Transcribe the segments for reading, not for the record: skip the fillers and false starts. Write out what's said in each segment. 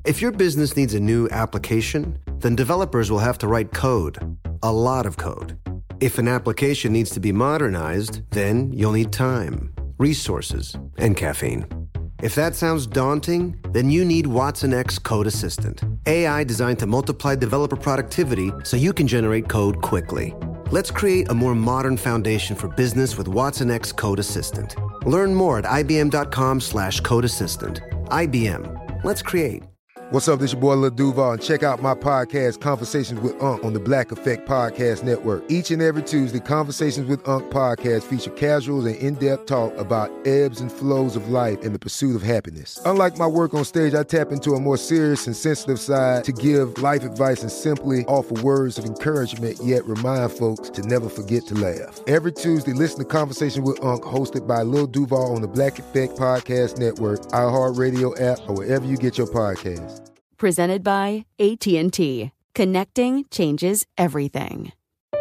If your business needs a new application, then developers will have to write code, a lot of code. If an application needs to be modernized, then you'll need time, resources, and caffeine. If that sounds daunting, then you need Watson X Code Assistant, AI designed to multiply developer productivity so you can generate code quickly. Let's create a more modern foundation for business with Watson X Code Assistant. Learn more at ibm.com/code assistant. IBM. Let's create. What's up, this your boy Lil Duval, and check out my podcast, Conversations with Unc, on the Black Effect Podcast Network. Each and every Tuesday, Conversations with Unc podcast feature casuals and in-depth talk about ebbs and flows of life and the pursuit of happiness. Unlike my work on stage, I tap into a more serious and sensitive side to give life advice and simply offer words of encouragement, yet remind folks to never forget to laugh. Every Tuesday, listen to Conversation with Unc, hosted by Lil Duval on the Black Effect Podcast Network, iHeartRadio app, or wherever you get your podcasts. Presented by AT&T. Connecting changes everything.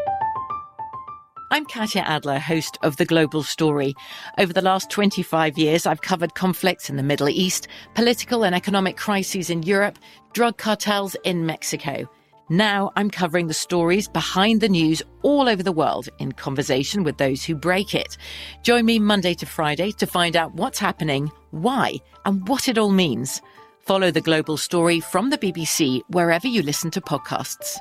I'm Katya Adler, host of The Global Story. Over the last 25 years, I've covered conflicts in the Middle East, political and economic crises in Europe, drug cartels in Mexico. Now I'm covering the stories behind the news all over the world in conversation with those who break it. Join me Monday to Friday to find out what's happening, why, and what it all means. Follow The Global Story from the BBC wherever you listen to podcasts.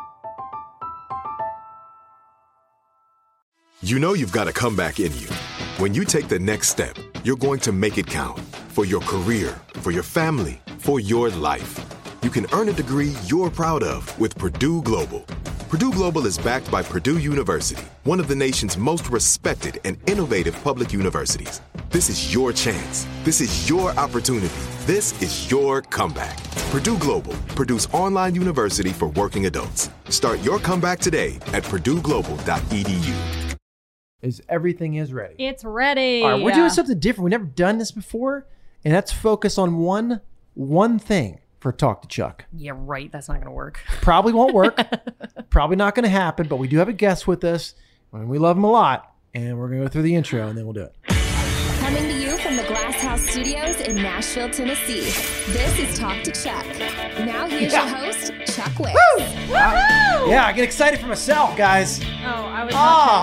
You know you've got a comeback in you. When you take the next step, you're going to make it count. For your career, for your family, for your life. You can earn a degree you're proud of with Purdue Global. Purdue Global is backed by Purdue University, one of the nation's most respected and innovative public universities. This is your chance. This is your opportunity. This is your comeback. Purdue Global, Purdue's online university for working adults. Start your comeback today at purdueglobal.edu. Everything is ready? It's ready. All right, we're doing something different. We've never done this before, and that's focus on one thing for Talk to Chuck. Yeah, right. That's not going to work. Probably won't work. Probably not going to happen, but we do have a guest with us, and we love him a lot, and we're going to go through the intro, and then we'll do it. Coming to you from the Glass House Studios in Nashville, Tennessee. This is Talk to Chuck. Now here's your host, Chuck Wicks. Woo! Yeah, I get excited for myself, guys. I was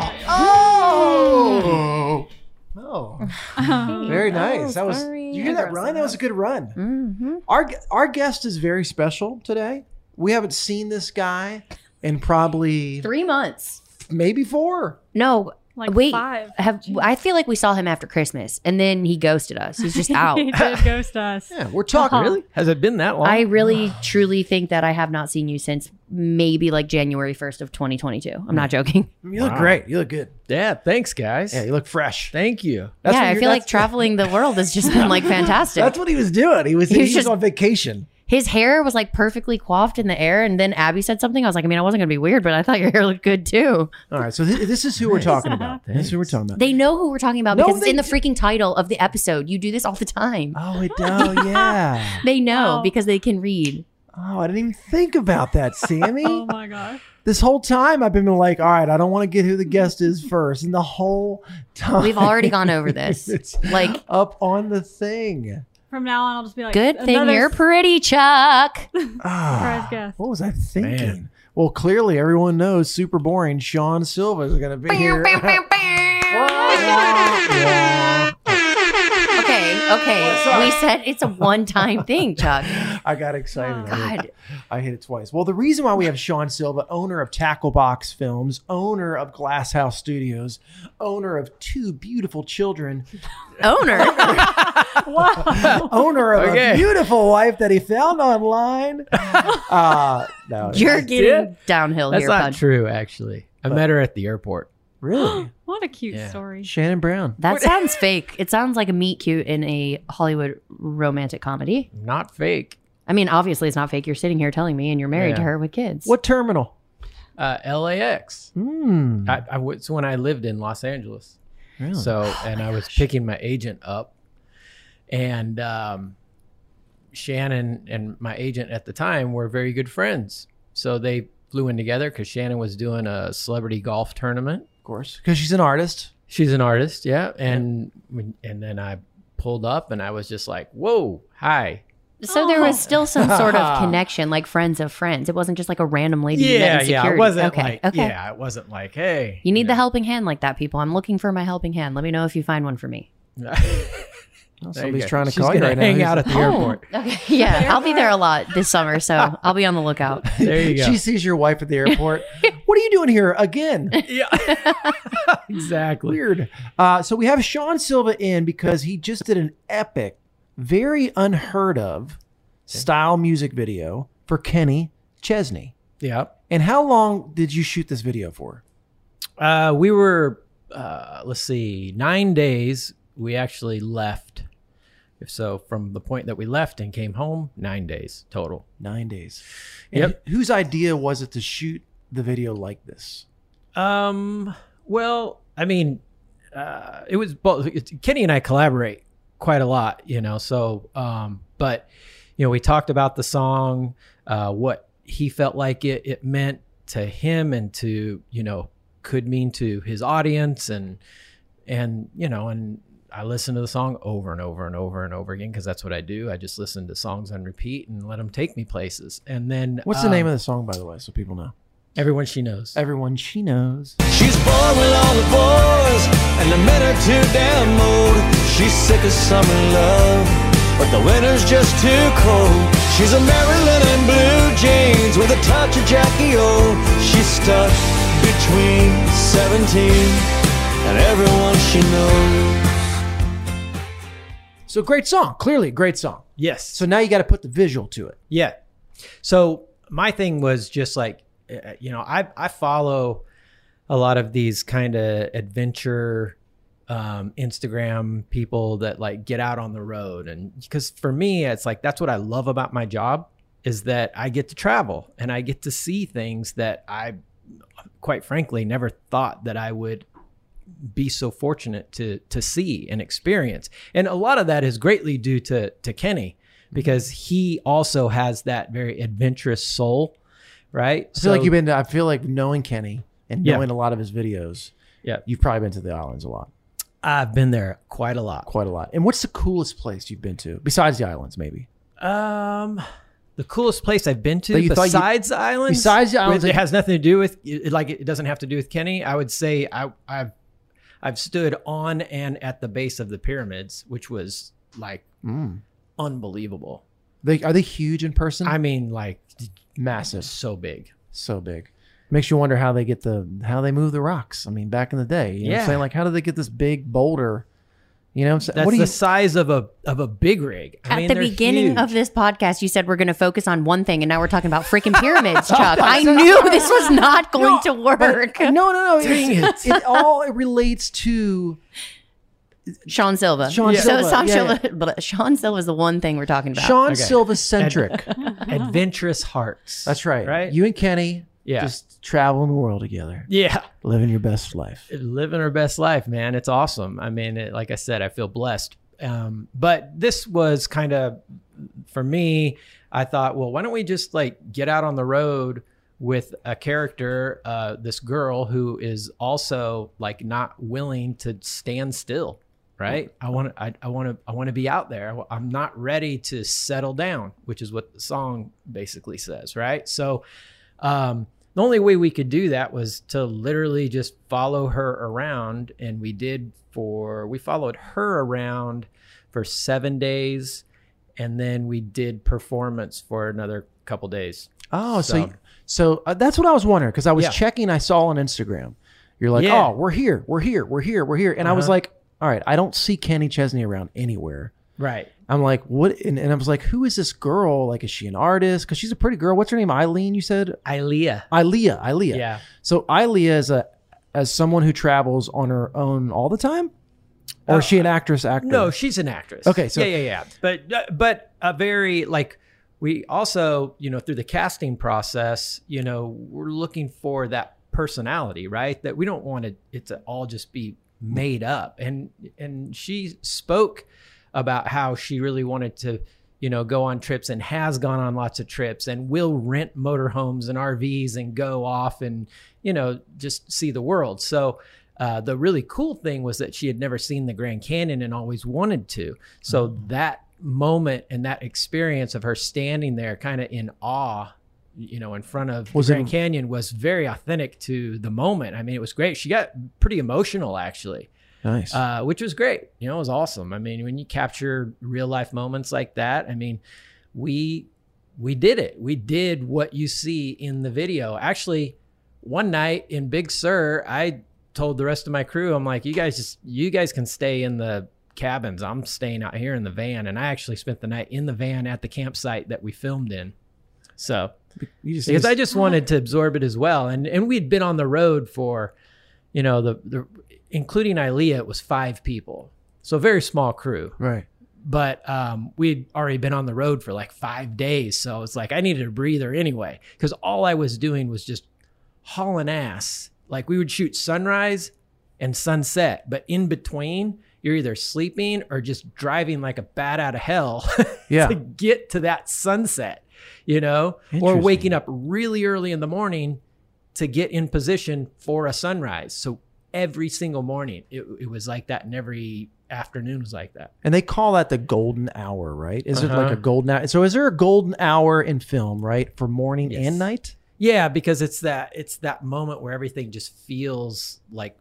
Very nice. That was. Sorry. Did you hear that run? That was a good run. Mm-hmm. Our guest is very special today. We haven't seen this guy in probably 3 months, maybe 4. No. Like wait, 5. I feel like we saw him after Christmas, and then he ghosted us. He's just out. He did ghost us. Yeah, we're talking. Really? Has it been that long? I really, truly think that I have not seen you since maybe like January 1st of 2022. I'm not joking. You look great. You look good. Yeah, thanks, guys. Yeah, you look fresh. Thank you. I feel like traveling the world has just been like fantastic. That's what he was doing. He was just on vacation. His hair was like perfectly coiffed in the air, and then Abby said something. I was like, I mean, I wasn't going to be weird, but I thought your hair looked good too. All right, so this is who we're talking about. This is who we're talking about. They know who we're talking about because it's in the freaking title of the episode. You do this all the time. Oh, it does. Yeah. They know because they can read. Oh, I didn't even think about that, Sammy. Oh my gosh. This whole time I've been like, all right, I don't want to get who the guest is first. And the whole time we've already gone over this. It's like up on the thing. From now on, I'll just be like, good thing you're pretty, Chuck. Surprise guest. What was I thinking? Man. Well, clearly everyone knows super boring Sean Silva is going to be here. Okay. We said it's a one-time thing, Chuck. I got excited. Oh, God. I hit it twice. Well, the reason why we have Sean Silva, owner of Tacklebox Films, owner of Glass House Studios, owner of 2 beautiful children. Owner? Wow. Owner of a beautiful wife that he found online. No, you're getting downhill here. That's bud. not true, actually. I met her at the airport. Really? What a cute story. Shannon Brown. That sounds fake. It sounds like a meet cute in a Hollywood romantic comedy. Not fake. I mean, obviously it's not fake. You're sitting here telling me and you're married to her with kids. What terminal? LAX. I was when I lived in Los Angeles. Really? So, and I was picking my agent up, and Shannon and my agent at the time were very good friends. So they flew in together because Shannon was doing a celebrity golf tournament. Of course, because she's an artist. She's an artist, yeah. And then I pulled up and I was just like, whoa, hi. So there was still some sort of connection, like friends of friends. It wasn't just like a random lady you met in security. It wasn't okay. it wasn't like, hey. You need the helping hand like that, people. I'm looking for my helping hand. Let me know if you find one for me. Somebody's trying to She's call you gonna right now. hang out at the airport. Okay. Yeah, I'll be there a lot this summer, so I'll be on the lookout. There you go. She sees your wife at the airport. What are you doing here again? Yeah, exactly. Weird. So we have Sean Silva in because he just did an epic, very unheard of style music video for Kenny Chesney. Yeah. And how long did you shoot this video for? We were, let's see, 9 days. We actually left. So from the point that we left and came home, 9 days total. 9 days. And whose idea was it to shoot the video like this? Well, I mean, it was both. Kenny and I collaborate quite a lot, so, but, we talked about the song, what he felt like it meant to him and to, could mean to his audience and I listened to the song over and over and over and over again because that's what I do. I just listen to songs on repeat and let them take me places. And then what's the name of the song, by the way, so people know? Everyone She Knows. Everyone She Knows. She's bored with all the boys and the men are too damn old. She's sick of summer love, but the winter's just too cold. She's a Marilyn and blue jeans with a touch of Jackie O. She's stuck between 17 and everyone she knows. So great song, clearly a great song. Yes. So now you got to put the visual to it. Yeah. So my thing was just like, I follow a lot of these kind of adventure Instagram people that like get out on the road. And because for me, it's like, that's what I love about my job is that I get to travel and I get to see things that I quite frankly never thought that I would be so fortunate to see and experience. And a lot of that is greatly due to Kenny because he also has that very adventurous soul, right? I feel like knowing Kenny and knowing a lot of his videos, you've probably been to the islands a lot. I've been there quite a lot. And what's the coolest place you've been to besides the islands, maybe? The coolest place I've been to besides the islands? Besides the islands. It has nothing to do with, it doesn't have to do with Kenny. I would say I've stood on and at the base of the pyramids, which was like unbelievable. Are they huge in person? I mean, like massive. So big. So big. Makes you wonder how they move the rocks. I mean, back in the day, you know what I'm saying? Like, how did they get this big boulder? You know what I'm saying? That's the size of a big rig. At the beginning of this podcast, you said we're going to focus on one thing, and now we're talking about freaking pyramids, Chuck. I knew this was not going to work. No. It relates to Sean Silva. Sean Silva is the one thing we're talking about. Sean Silva centric. Adventurous hearts. That's right. Right? You and Kenny Yeah. Just traveling the world together. Yeah. Living your best life. Living our best life, man. It's awesome. I mean, like I said, I feel blessed. But this was kind of, for me, I thought, well, why don't we just like get out on the road with a character, this girl who is also like not willing to stand still, right? I want to be out there. I'm not ready to settle down, which is what the song basically says, right? So, the only way we could do that was to literally just follow her around. And we followed her around for 7 days. And then we did performance for another couple days. Oh, so that's what I was wondering. Cause I was checking, I saw on Instagram, you're like, oh, we're here. And I was like, all right, I don't see Kenny Chesney around anywhere. Right. I'm like, what? And I was like, who is this girl? Like, is she an artist? Because she's a pretty girl. What's her name? Eileen, you said? Ilea. Yeah. So Ilea is as someone who travels on her own all the time? Or is she an actor? No, she's an actress. Okay. So yeah. But a very, like, we also, through the casting process, we're looking for that personality, right? That we don't want it to all just be made up. And she spoke about how she really wanted to, go on trips and has gone on lots of trips and will rent motorhomes and RVs and go off and, just see the world. So the really cool thing was that she had never seen the Grand Canyon and always wanted to. So that moment and that experience of her standing there kind of in awe, in front of the Grand Canyon was very authentic to the moment. I mean, it was great. She got pretty emotional, actually. Nice. Which was great. It was awesome. I mean, when you capture real life moments like that, I mean, we did it. We did what you see in the video. Actually, one night in Big Sur, I told the rest of my crew, I'm like, you guys can stay in the cabins. I'm staying out here in the van. And I actually spent the night in the van at the campsite that we filmed in. So, because I just wanted to absorb it as well. And we'd been on the road for, the including Ilea, it was 5 people. So a very small crew. Right. But we'd already been on the road for like 5 days. So it's like I needed a breather anyway, because all I was doing was just hauling ass. Like we would shoot sunrise and sunset, but in between, you're either sleeping or just driving like a bat out of hell to get to that sunset, or waking up really early in the morning to get in position for a sunrise. So every single morning it was like that, and every afternoon was like that. And they call that the golden hour, right? Is it like a golden hour? So is there a golden hour in film, right, for morning and night? Yeah, because it's that moment where everything just feels like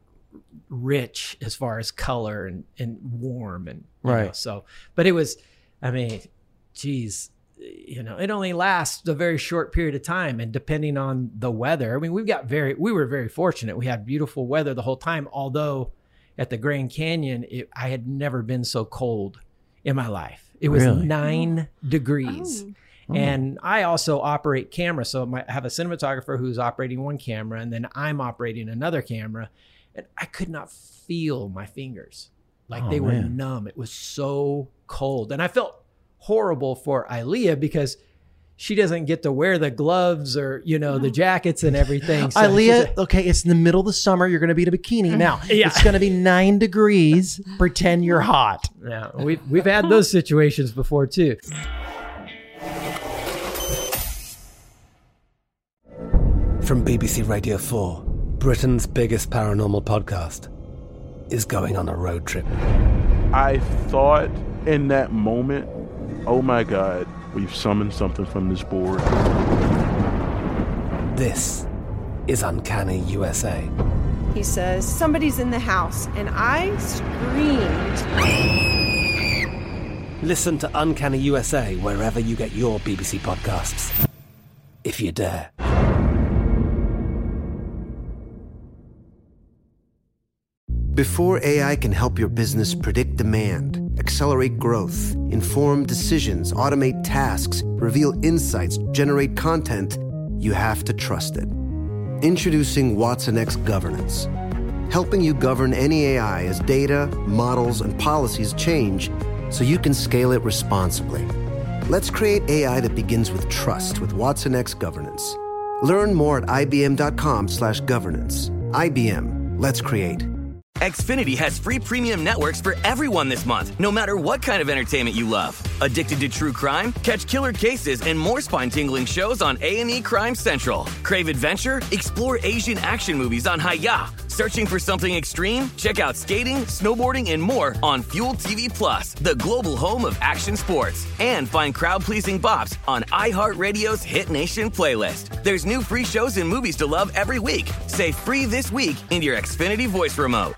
rich as far as color and warm and right. So, but it was, I mean, geez, it only lasts a very short period of time, and depending on the weather, I mean, we were very fortunate. We had beautiful weather the whole time. Although at the Grand Canyon, I had never been so cold in my life. It was 9 degrees. Oh. And I also operate camera. So I have a cinematographer who's operating one camera, and then I'm operating another camera. And I could not feel my fingers. Like they were numb. It was so cold. And I felt horrible for Ilea because she doesn't get to wear the gloves or, the jackets and everything. So Ilea, okay, it's in the middle of the summer. You're going to be in a bikini. Now, it's going to be 9 degrees. Pretend you're hot. Yeah, we've had those situations before too. From BBC Radio 4, Britain's biggest paranormal podcast is going on a road trip. I thought in that moment, oh my God, we've summoned something from this board. This is Uncanny USA. He says, somebody's in the house, and I screamed. Listen to Uncanny USA wherever you get your BBC podcasts, if you dare. Before AI can help your business predict demand, accelerate growth, inform decisions, automate tasks, reveal insights, generate content, you have to trust it. Introducing watsonx Governance, helping you govern any AI as data, models, and policies change so you can scale it responsibly. Let's create AI that begins with trust with watsonx Governance. Learn more at ibm.com/governance. IBM, let's create. Xfinity has free premium networks for everyone this month, no matter what kind of entertainment you love. Addicted to true crime? Catch killer cases and more spine-tingling shows on A&E Crime Central. Crave adventure? Explore Asian action movies on Hi-Ya. Searching for something extreme? Check out skating, snowboarding, and more on Fuel TV Plus, the global home of action sports. And find crowd-pleasing bops on iHeartRadio's Hit Nation playlist. There's new free shows and movies to love every week. Say free this week in your Xfinity voice remote.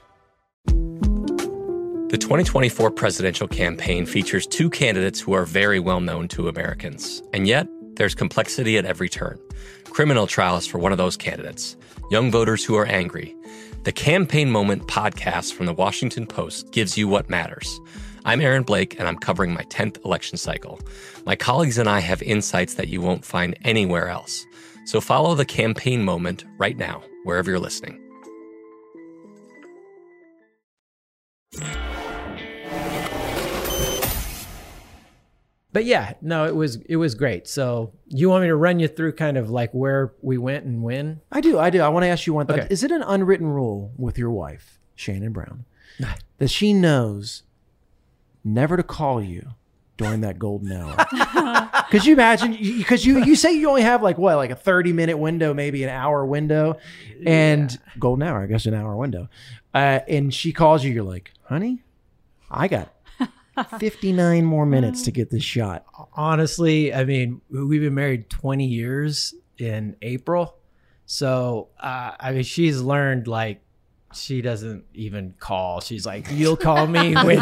The 2024 presidential campaign features 2 candidates who are very well known to Americans. And yet, there's complexity at every turn. Criminal trials for one of those candidates. Young voters who are angry. The Campaign Moment podcast from the Washington Post gives you what matters. I'm Aaron Blake, and I'm covering my 10th election cycle. My colleagues and I have insights that you won't find anywhere else. So follow The Campaign Moment right now, wherever you're listening. But yeah, no, it was great. So you want me to run you through kind of like where we went and when? I do. I want to ask you one thing. Okay. Is it an unwritten rule with your wife, Shannon Brown, that she knows never to call you during that golden hour? Could you imagine? Because you say you only have like what, like a 30-minute window, maybe an hour window, and golden hour, I guess an hour window. And she calls you. You're like, honey, I got 59 more minutes to get this shot. Honestly, I mean, we've been married 20 years in April. So, I mean, she's learned, like, she doesn't even call. She's like, you'll call me when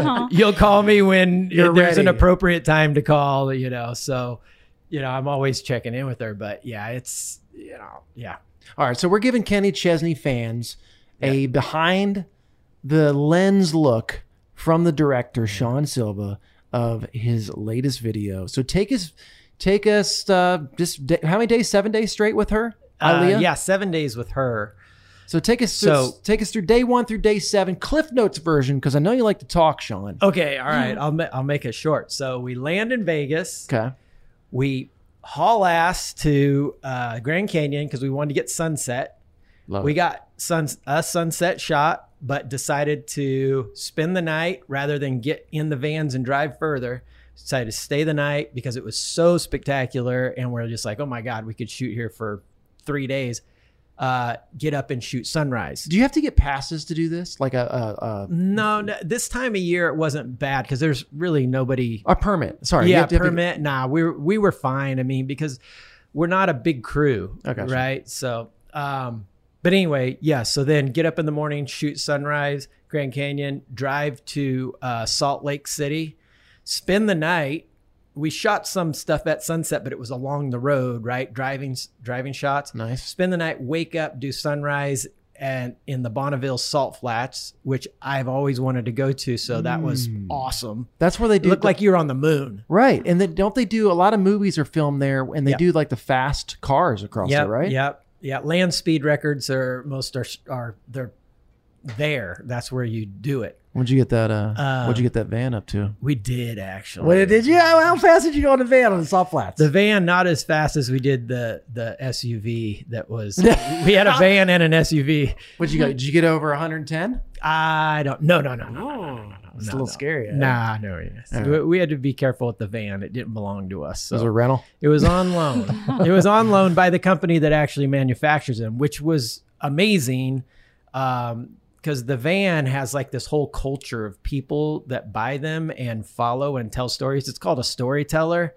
You're there's an ready. appropriate time to call, you know. So, you know, I'm always checking in with her, but yeah, it's, you know, yeah. All right, so we're giving Kenny Chesney fans a behind the lens look from the director Sean Silva of his latest video. So take us just how many days? 7 days straight with her, Aaliyah? Yeah, 7 days with her. So take us through day 1 through day 7, Cliff Notes version, because I know you like to talk, Sean. Okay, all right. I'll make it short. So we land in Vegas. Okay. We haul ass to Grand Canyon because we wanted to get sunset. We got a sunset shot, but decided to spend the night rather than get in the vans and drive further. Decided to stay the night because it was so spectacular, and we're just like, oh my God, we could shoot here for 3 days. Get up and shoot sunrise. Do you have to get passes to do this? Like No, this time of year it wasn't bad because there's really nobody. A permit. Sorry. Yeah, permit. Nah, we were fine. I mean, because we're not a big crew, right? So, but anyway, yeah. So then get up in the morning, shoot sunrise, Grand Canyon, drive to Salt Lake City, spend the night. We shot some stuff at sunset, but it was along the road, right? Driving shots. Nice. Spend the night, wake up, do sunrise, and in the Bonneville Salt Flats, which I've always wanted to go to. So that was awesome. That's where they do. Looked like you were on the moon. Right. And then don't they do a lot of movies are filmed there, and they do like the fast cars across there, right? Yep. Yeah. Land speed records are they're there. That's where you do it. What'd you get that van up to? We did actually. What did you? How fast did you go on the van on the Salt Flats? The van, not as fast as we did the SUV. That was we had a van and an SUV. What'd you go? Did you get over 110? I don't. No. It's a little scary. Eh? Nah, no. Yes. Right. We had to be careful with the van. It didn't belong to us. So. It was a rental. It was on loan. It was on loan by the company that actually manufactures them, which was amazing. Because the van has like this whole culture of people that buy them and follow and tell stories. It's called a storyteller.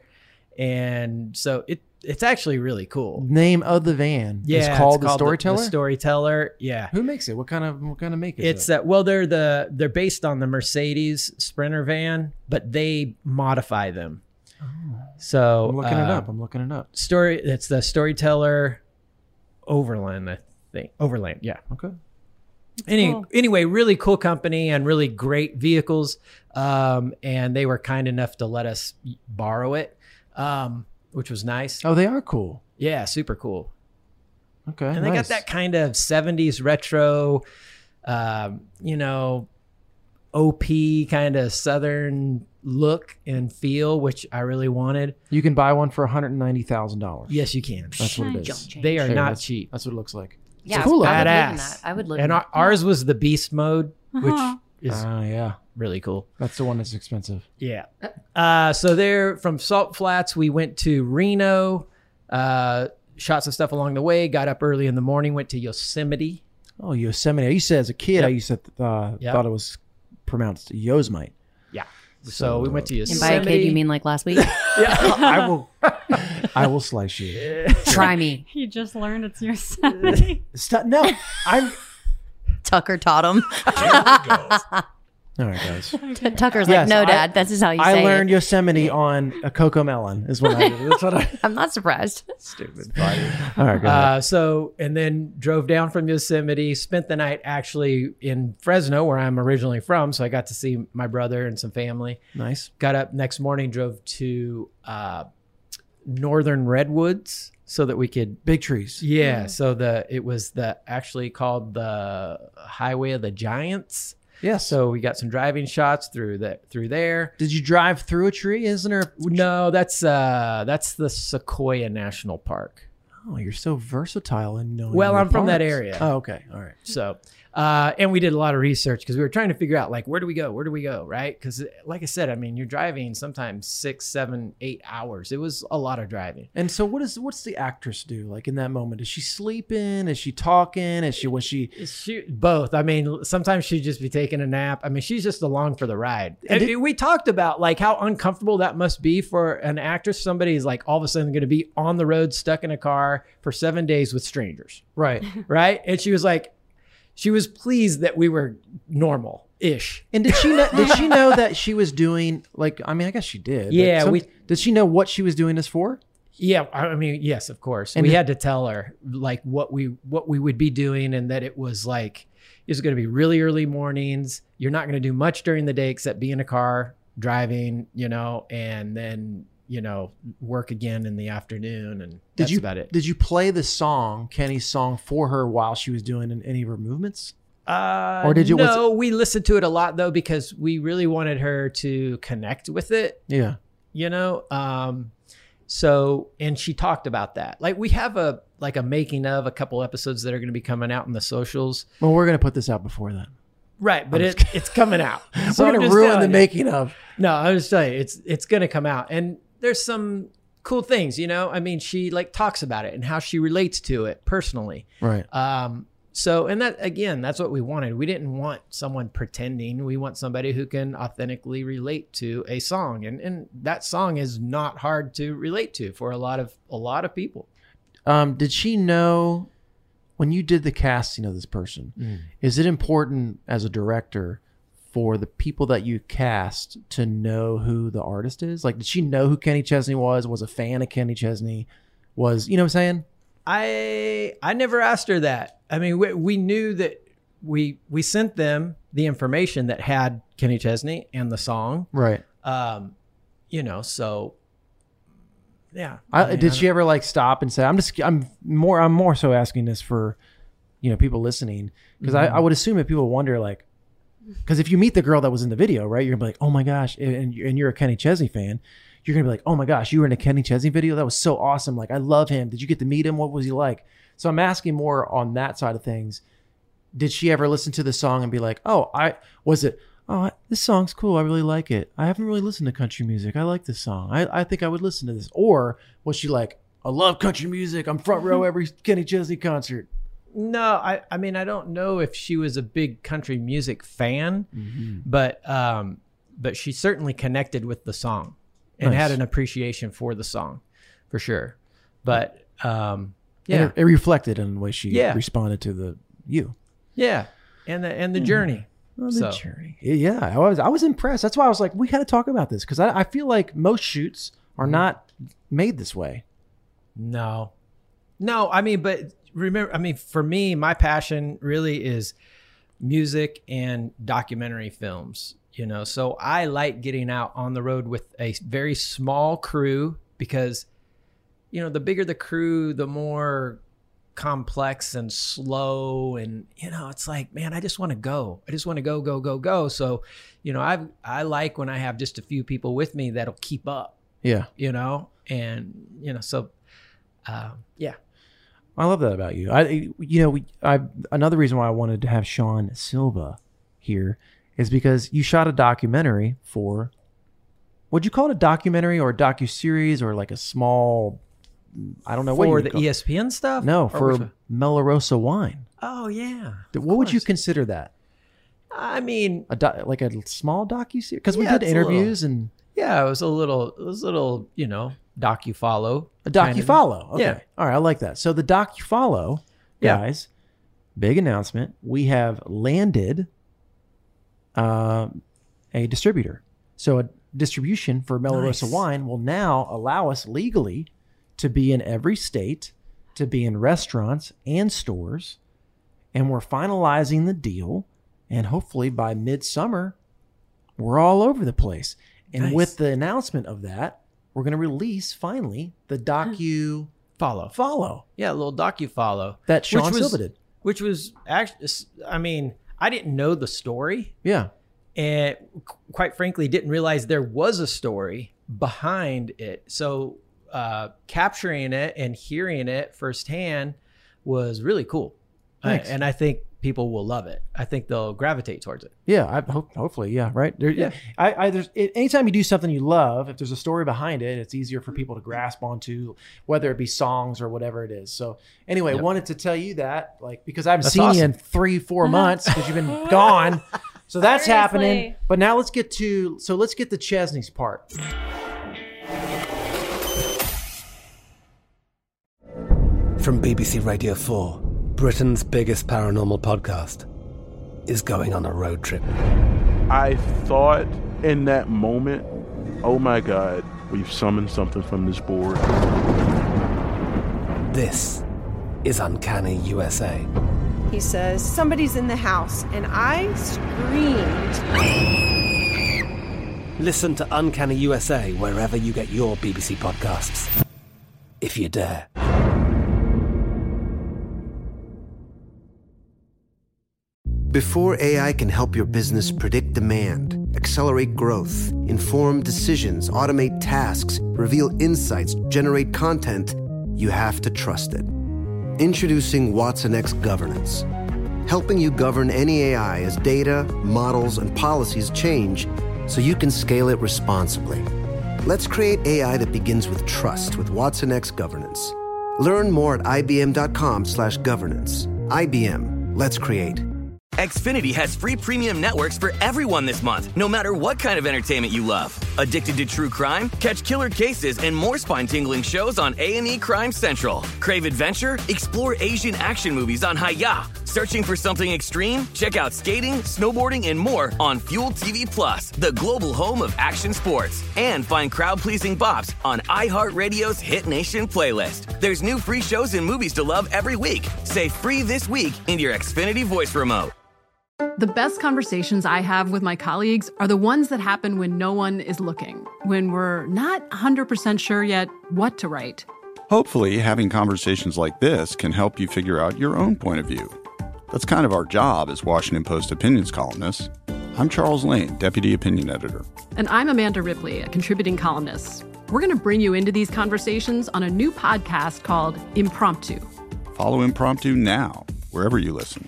And so it's actually really cool. Name of the van is called the Storyteller? The Storyteller. Yeah. Who makes it? What kind of make is it's it? Well, they're based on the Mercedes Sprinter van, but they modify them. Oh. So I'm looking it up. It's the Storyteller Overland, I think. Overland, yeah. Okay. Anyway, really cool company and really great vehicles. And they were kind enough to let us borrow it, which was nice. Oh, they are cool. Yeah, super cool. Okay. And they got that kind of 70s retro, OP kind of Southern look and feel, which I really wanted. You can buy one for $190,000. Yes, you can. That's what it is. They are not cheap. That's what it looks like. Yeah, it's cool. I would live in Badass. that. I would live and in that. ours was the beast mode, which is really cool. That's the one that's expensive. Yeah. So there from Salt Flats, we went to Reno, shot some stuff along the way, got up early in the morning, went to Yosemite. Oh, Yosemite. I used to, as a kid, I used to thought it was pronounced Yosemite. Yeah. So we went to Yosemite. And by a kid, you mean like last week? Yeah. I will slice you. Try me. He just learned it's Yosemite. No, I'm. Tucker taught him. All right, guys. Tucker's like, no, Dad, this is how you say it. I learned Yosemite on a Coco Melon is what I did. That's what I'm not surprised. Stupid. All right, go ahead. And then drove down from Yosemite, spent the night actually in Fresno, where I'm originally from. So I got to see my brother and some family. Nice. Got up next morning, drove to Northern Redwoods so that we could big trees. Yeah. So it was actually called the Highway of the Giants. Yeah. So we got some driving shots through there. Did you drive through a tree? Isn't there? No, that's the Sequoia National Park. Oh, you're so versatile in knowing. Well, your I'm from that parks. area. Oh, okay. All right. So, And we did a lot of research because we were trying to figure out like, where do we go? Right? Because like I said, I mean, you're driving sometimes 6, 7, 8 hours. It was a lot of driving. And so what's the actress do like in that moment? Is she sleeping? Is she talking? Was she both? I mean, sometimes she'd just be taking a nap. I mean, she's just along for the ride. And we talked about like how uncomfortable that must be for an actress. Somebody's like all of a sudden going to be on the road, stuck in a car for 7 days with strangers. Right. Right. And she was like, she was pleased that we were normal-ish. And did she know that she was doing like? I mean, I guess she did. Yeah. Did she know what she was doing this for? Yeah. I mean, yes, of course. And we had to tell her like what we would be doing, and that it was like it was going to be really early mornings. You're not going to do much during the day except be in a car driving, and then work again in the afternoon, and that's about it. Did you play the song, Kenny's song, for her while she was doing any of her movements? Or did you? No, we listened to it a lot though because we really wanted her to connect with it. Yeah. So, and she talked about that. Like we have a making of a couple episodes that are going to be coming out in the socials. Well, we're going to put this out before then. Right, but it's coming out. So we're going to ruin the making of. No, I'm just telling you, it's going to come out, and there's some cool things, I mean, she like talks about it and how she relates to it personally. Right. So, and that, again, that's what we wanted. We didn't want someone pretending. We want somebody who can authentically relate to a song. And that song is not hard to relate to for a lot of people. Did she know when you did the casting of this person, is it important as a director for the people that you cast to know who the artist is? Like, did she know who Kenny Chesney was a fan of Kenny Chesney, you know what I'm saying? I never asked her that. I mean, we knew that we sent them the information that had Kenny Chesney and the song. Right. So yeah. Did she ever like stop and say, I'm more so asking this for, people listening. Cause I would assume that people wonder like, because if you meet the girl that was in the video, right, you're gonna be like, oh my gosh, and you're a Kenny Chesney fan, you're gonna be like, oh my gosh, you were in a Kenny Chesney video? That was so awesome. Like, I love him. Did you get to meet him? What was he like? So I'm asking more on that side of things. Did she ever listen to the song and be like, oh, this song's cool. I really like it. I haven't really listened to country music. I like this song. I think I would listen to this. Or was she like, I love country music. I'm front row every Kenny Chesney concert. No, I mean, I don't know if she was a big country music fan, but she certainly connected with the song and had an appreciation for the song, for sure. But yeah, it reflected in the way she responded to you. Yeah, and the journey. Oh, the journey. Yeah, I was impressed. That's why I was like, we got to talk about this because I feel like most shoots are not made this way. No, I mean, but. Remember, I mean, for me, my passion really is music and documentary films, so I like getting out on the road with a very small crew because, the bigger the crew, the more complex and slow. And, it's like, man, I just want to go. I just want to go. So, I like when I have just a few people with me that'll keep up, yeah, so, yeah. I love that about you. Another reason why I wanted to have Sean Silva here is because you shot a documentary for, would you call it a documentary or a docuseries or like a small, I don't know. For the ESPN stuff? No, for Melorosa Wine. Oh, yeah. What would you consider that? I mean, like a small docuseries? Because we did interviews and. Yeah, it was a little, docu-follow. A docu-follow. Okay. Yeah. All right, I like that. So the docu-follow, guys, big announcement. We have landed a distributor. So a distribution for Melorosa Wine will now allow us legally to be in every state, to be in restaurants and stores. And we're finalizing the deal. And hopefully by midsummer, we're all over the place. And with the announcement of that, we're going to release finally the docu-follow. Yeah, a little docu-follow. That Sean Silva did. Which was actually, I mean, I didn't know the story. Yeah. And quite frankly, didn't realize there was a story behind it. So capturing it and hearing it firsthand was really cool. Thanks. And I think people will love it. I think they'll gravitate towards it. Yeah, I hope. Hopefully, yeah, right. Anytime you do something you love, if there's a story behind it, it's easier for people to grasp onto, whether it be songs or whatever it is. So, anyway, wanted to tell you that, like, because I haven't seen you in 3-4 months because you've been gone. So that's happening. But now let's get to the Chesney's part. From BBC Radio 4, Britain's biggest paranormal podcast is going on a road trip. I thought in that moment, oh my God, we've summoned something from this board. This is Uncanny USA. He says, somebody's in the house, and I screamed. Listen to Uncanny USA wherever you get your BBC podcasts, if you dare. Before AI can help your business predict demand, accelerate growth, inform decisions, automate tasks, reveal insights, generate content, you have to trust it. Introducing Watson X Governance, helping you govern any AI as data, models, and policies change so you can scale it responsibly. Let's create AI that begins with trust with Watson X Governance. Learn more at ibm.com/governance. IBM, let's create. Xfinity has free premium networks for everyone this month, no matter what kind of entertainment you love. Addicted to true crime? Catch killer cases and more spine-tingling shows on A&E Crime Central. Crave adventure? Explore Asian action movies on Hi-YAH. Searching for something extreme? Check out skating, snowboarding, and more on Fuel TV Plus, the global home of action sports. And find crowd-pleasing bops on iHeartRadio's Hit Nation playlist. There's new free shows and movies to love every week. Say free this week in your Xfinity voice remote. The best conversations I have with my colleagues are the ones that happen when no one is looking, when we're not 100% sure yet what to write. Hopefully, having conversations like this can help you figure out your own point of view. That's kind of our job as Washington Post opinions columnists. I'm Charles Lane, Deputy Opinion Editor. And I'm Amanda Ripley, a contributing columnist. We're going to bring you into these conversations on a new podcast called Impromptu. Follow Impromptu now, wherever you listen.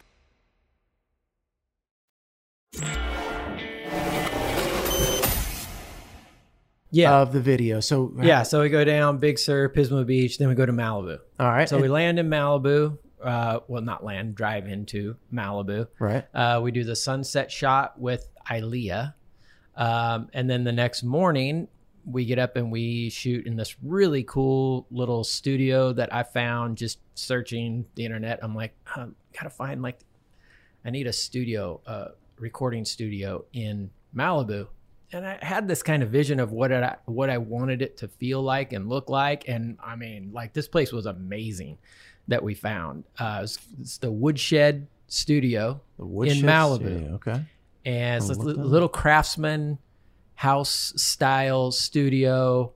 Of the video. So so we go down Big Sur, Pismo Beach, then we go to Malibu. All right. So we land in Malibu. Not land, drive into Malibu. Right. We do the sunset shot with Ilea. And then the next morning, we get up and we shoot in this really cool little studio that I found just searching the internet. I'm like, gotta find, like, I need a studio, recording studio in Malibu. And I had this kind of vision of what I wanted it to feel like and look like. And I mean, like, this place was amazing that we found. It's the Woodshed Studio in Malibu. Studio. Okay. And it's a little craftsman house style studio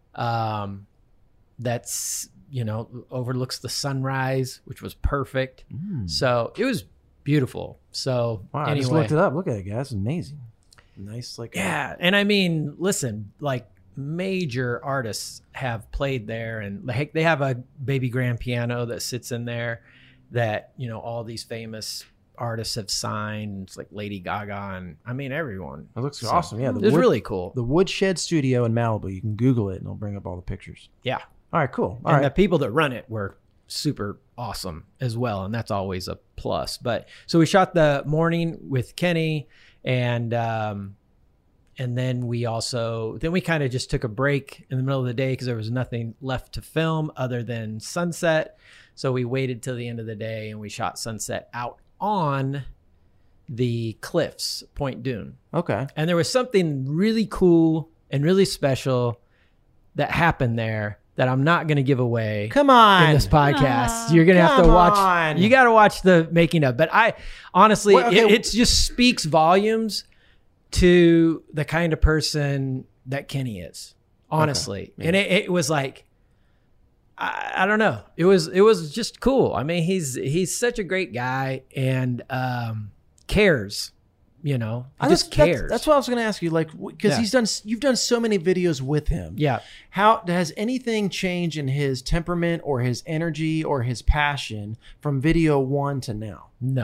that's, overlooks the sunrise, which was perfect. So it was beautiful. So wow, anyway. I just looked it up. Look at it, guys. It's amazing. Nice, like and I mean, listen, like, major artists have played there, and they have a baby grand piano that sits in there that all these famous artists have signed. It's like Lady Gaga and I mean everyone. It looks awesome. Yeah, it's really cool. The Woodshed Studio in Malibu. You can Google it, and it'll bring up all the pictures. Yeah. All right. Cool. And the people that run it were super awesome as well, and that's always a plus. But so we shot the morning with Kenny. And then we kind of just took a break in the middle of the day because there was nothing left to film other than sunset. So we waited till the end of the day and we shot sunset out on the cliffs, Point Dune. Okay. And there was something really cool and really special that happened there that I'm not going to give away. Come on. In this podcast. You're going to have to watch. You got to watch the making of. But I honestly, it just speaks volumes to the kind of person that Kenny is, honestly. Okay. Yeah. And it was like, I don't know. It was just cool. I mean, he's such a great guy and cares. He just cares. That's what I was going to ask you, like, because you've done so many videos with him. Yeah. How has anything changed in his temperament or his energy or his passion from video 1 to now? No.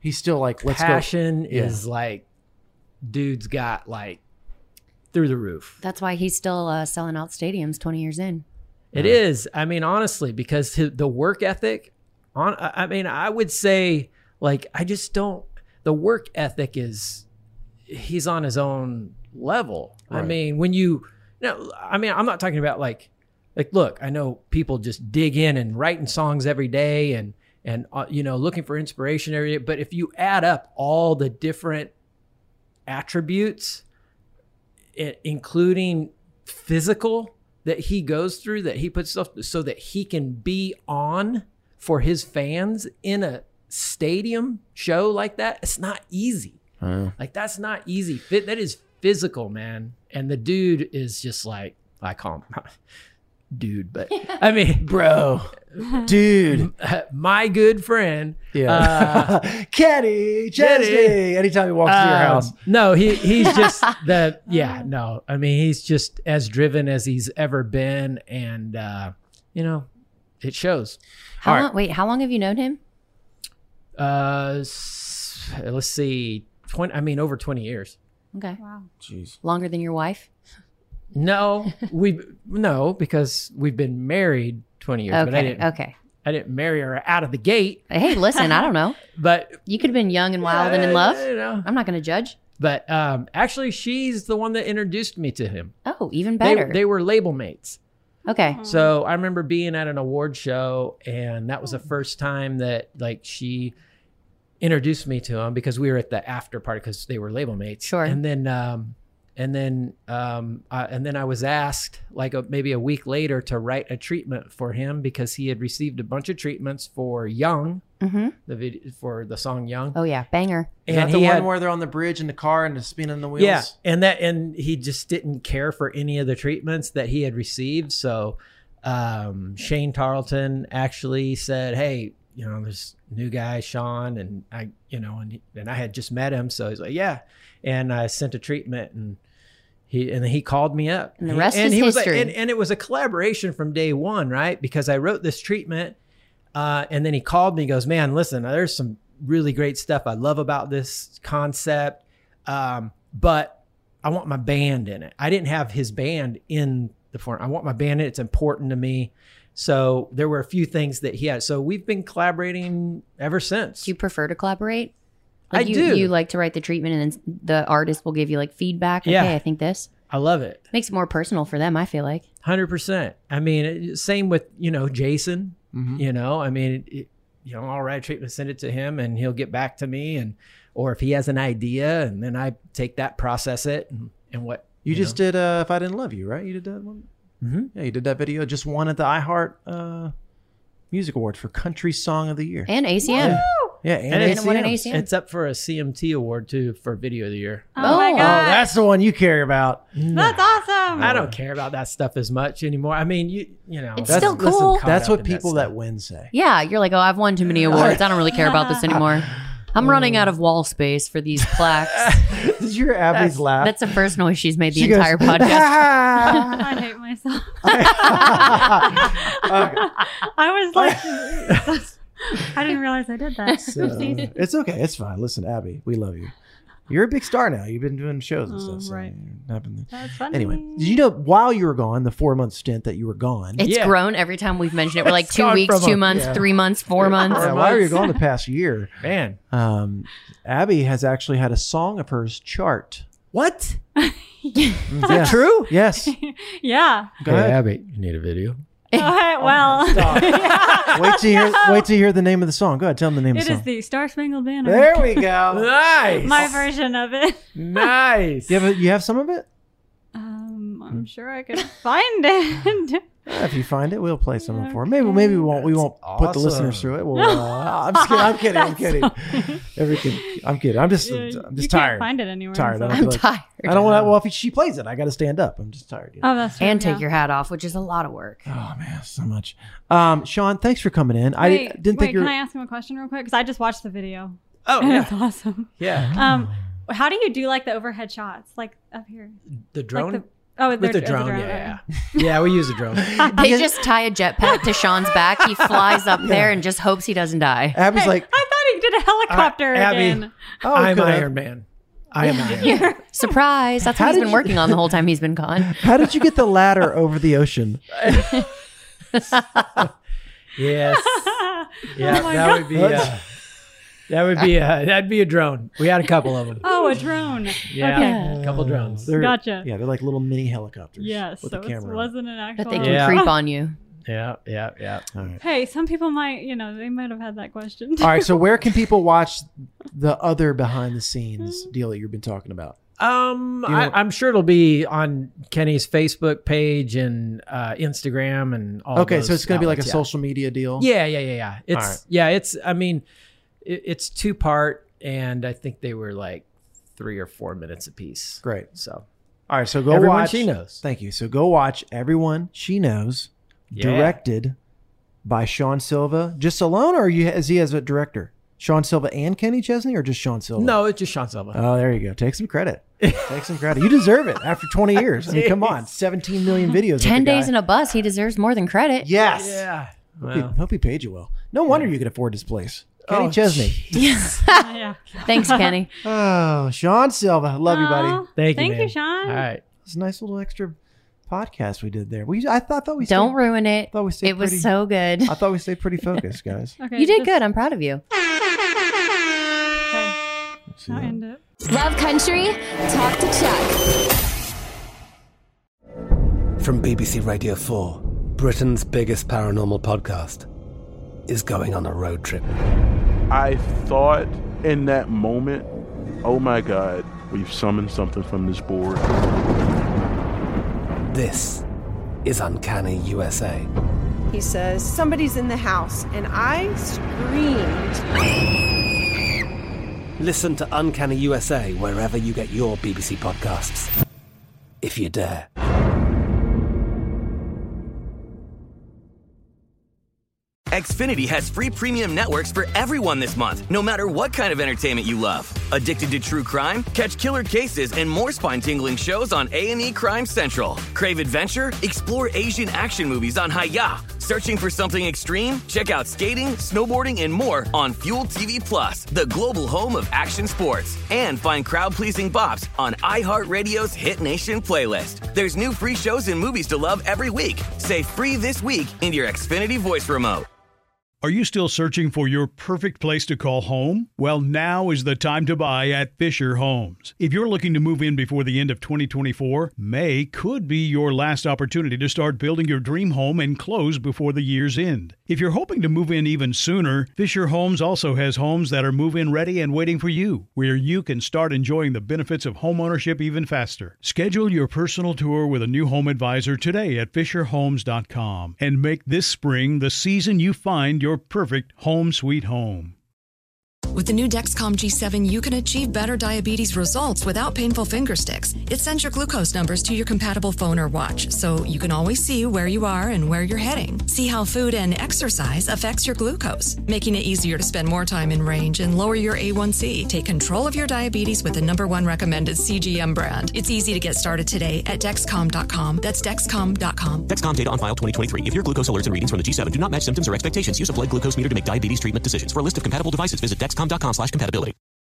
He's still like, let's passion go. Yeah. is like, dude's got like through the roof. That's why he's still selling out stadiums 20 years in. It is. I mean, honestly, because the work ethic I would say like, I just don't, the work ethic is, he's on his own level. Right. I mean, when I'm not talking about like, look, I know people just dig in and writing songs every day and looking for inspiration every day. But if you add up all the different attributes, including physical that he goes through, that he puts stuff so that he can be on for his fans in a stadium show like that, it's not easy. Like, that's not easy. That is physical, man. And the dude is just like, I call him dude, but I mean, bro, dude, my good friend. Yeah. Kenny Chesney. Anytime he walks into your house. No, he's just I mean, he's just as driven as he's ever been. And, it shows. How long have you known him? Let's see. Over 20 years. Okay. Wow. Jeez. Longer than your wife? No, because we've been married 20 years. Okay. But I didn't marry her out of the gate. Hey, listen, I don't know. But you could have been young and wild and in love. know. I'm not going to judge. But actually, she's the one that introduced me to him. Oh, even better. They were label mates. Okay. So I remember being at an award show, and that was the first time that like she introduced me to him, because we were at the after party because they were label mates. Sure. And then I was asked like maybe a week later to write a treatment for him, because he had received a bunch of treatments for Young, the video for the song Young. Oh yeah, banger. Is that the one where they're on the bridge in the car and they're spinning the wheels? Yeah, and he just didn't care for any of the treatments that he had received. So Shane Tarleton actually said, "Hey, there's a new guy, Sean," and I had just met him, so he's like, "Yeah," and I sent a treatment, and he called me up, and the rest is history. And it was a collaboration from day one, right? Because I wrote this treatment, and then he called me. He goes, "Man, listen, there's some really great stuff I love about this concept, but I want my band in it. I didn't have his band in the form. I want my band in it. It's important to me." So there were a few things that he had. So we've been collaborating ever since. Do you prefer to collaborate? I do. You like to write the treatment, and then the artist will give you like feedback. Like, Yeah. Hey, I think this. I love it. Makes it more personal for them, I feel like. 100%. I mean, same with, Jason, I mean, I'll write a treatment, send it to him, and he'll get back to me. Or if he has an idea, and then I take that, process it, and what. You just did If I Didn't Love You, right? You did that one? Mm-hmm. Yeah, you did that video. Just won at the iHeart Music Awards for Country Song of the Year. And ACM. Yeah, and ACM. won an ACM. It's up for a CMT award, too, for Video of the Year. Oh my God. That's the one you care about. That's awesome. I don't care about that stuff as much anymore. I mean, It's still cool. That's what people that win say. Yeah, you're like, oh, I've won too many awards. I don't really care about this anymore. I'm running out of wall space for these plaques. Did you hear Abby's laugh? That's the first noise she's made the She goes, entire podcast. I hate myself. I was like, I didn't realize I did that. It's okay. It's fine. Listen, Abby, we love you. You're a big star now. You've been doing shows and stuff. So right. That's funny. Anyway, did you know while you were gone, the 4-month stint that you were gone? It's grown every time we've mentioned it. We're like 2 weeks, 2 months, 3 months, 4 months. Yeah, while you were gone the past year, man, Abby has actually had a song of hers chart. What? Is that true? Yes. Yeah. Go ahead. Abby, you need a video? Well, Wait till you hear the name of the song. Go ahead, tell them the name of the It song. is the Star Spangled Banner. There we go. Nice. My version of it. Nice. You have some of it? I'm sure I could find it. If you find it, we'll play some of it for her. Maybe we won't. We won't put the listeners through it. We'll, I'm just kidding. I'm kidding. I'm kidding. I'm just you tired. Can't find it anywhere. Tired. So. I'm tired. I don't want to. Well, if she plays it, I got to stand up. I'm just tired. Oh, that's true. And take your hat off, which is a lot of work. Oh man, so much. Sean, thanks for coming in. Wait, didn't think can I ask him a question real quick? Because I just watched the video. Oh, and yeah. it's awesome. Yeah. How do you do like the overhead shots, like up here? The drone? Like with the drone, yeah. Yeah, we use a drone. They just tie a jetpack to Sean's back. He flies up there and just hopes he doesn't die. Abby's like, I thought he did a helicopter again? Oh, I'm could've. Iron Man. I am Iron Man. Surprise. That's what he's been working on the whole time he's been gone. How did you get the ladder over the ocean? Yes. Yeah, Oh my that God. would be that'd be a drone. We had a couple of them. Oh, a drone. Yeah, Okay. a couple drones. Gotcha. Yeah, they're like little mini helicopters. Yes. with So a it camera. wasn't an actual. But they can creep on you. Yeah. All right. Hey, some people might, they might have had that question. All right. So where can people watch the other behind the scenes deal that you've been talking about? I'm sure it'll be on Kenny's Facebook page and Instagram and all. Okay, those so it's going to be like a outlets, yeah. social media deal. Yeah. It's All right. yeah. It's I mean, it's 2-part, and I think they were like 3 or 4 minutes a piece. Great. So, all right. So go Everyone watch. She Knows. Thank you. So go watch Everyone She Knows, Yeah. directed by Sean Silva. Just alone, or is he as a director? Sean Silva and Kenny Chesney, or just Sean Silva? No, it's just Sean Silva. Oh, there you go. Take some credit. Take some credit. You deserve it after 20 years. I mean, come on. 17 million videos. 10 days in a bus. He deserves more than credit. Yes. Yeah. Hope he paid you well. No wonder you could afford this place. Kenny Chesney. Yeah. Thanks, Kenny. Oh, Sean Silva. Love you, buddy. Thank you, man. Sean. All right. It's a nice little extra podcast we did there. I thought we Don't ruin it. Thought we stayed It was pretty- so good. I thought we stayed pretty focused, guys. Okay, You did good. I'm proud of you. I'll end it. Love country? Talk to Chuck. From BBC Radio 4, Britain's biggest paranormal podcast is going on a road trip. I thought in that moment, oh my God, we've summoned something from this board. This is Uncanny USA. He says, somebody's in the house, and I screamed. Listen to Uncanny USA wherever you get your BBC podcasts, if you dare. Xfinity has free premium networks for everyone this month, no matter what kind of entertainment you love. Addicted to true crime? Catch killer cases and more spine-tingling shows on A&E Crime Central. Crave adventure? Explore Asian action movies on Hayya. Searching for something extreme? Check out skating, snowboarding, and more on Fuel TV Plus, the global home of action sports. And find crowd-pleasing bops on iHeartRadio's Hit Nation playlist. There's new free shows and movies to love every week. Say free this week in your Xfinity voice remote. Are you still searching for your perfect place to call home? Well, now is the time to buy at Fisher Homes. If you're looking to move in before the end of 2024, May could be your last opportunity to start building your dream home and close before the year's end. If you're hoping to move in even sooner, Fisher Homes also has homes that are move-in ready and waiting for you, where you can start enjoying the benefits of homeownership even faster. Schedule your personal tour with a new home advisor today at FisherHomes.com and make this spring the season you find your perfect home sweet home. With the new Dexcom G7, you can achieve better diabetes results without painful finger sticks. It sends your glucose numbers to your compatible phone or watch, so you can always see where you are and where you're heading. See how food and exercise affects your glucose, making it easier to spend more time in range and lower your A1C. Take control of your diabetes with the #1 recommended CGM brand. It's easy to get started today at Dexcom.com. That's Dexcom.com. Dexcom data on file 2023. If your glucose alerts and readings from the G7 do not match symptoms or expectations, use a blood glucose meter to make diabetes treatment decisions. For a list of compatible devices, visit Dexcom.com/compatibility.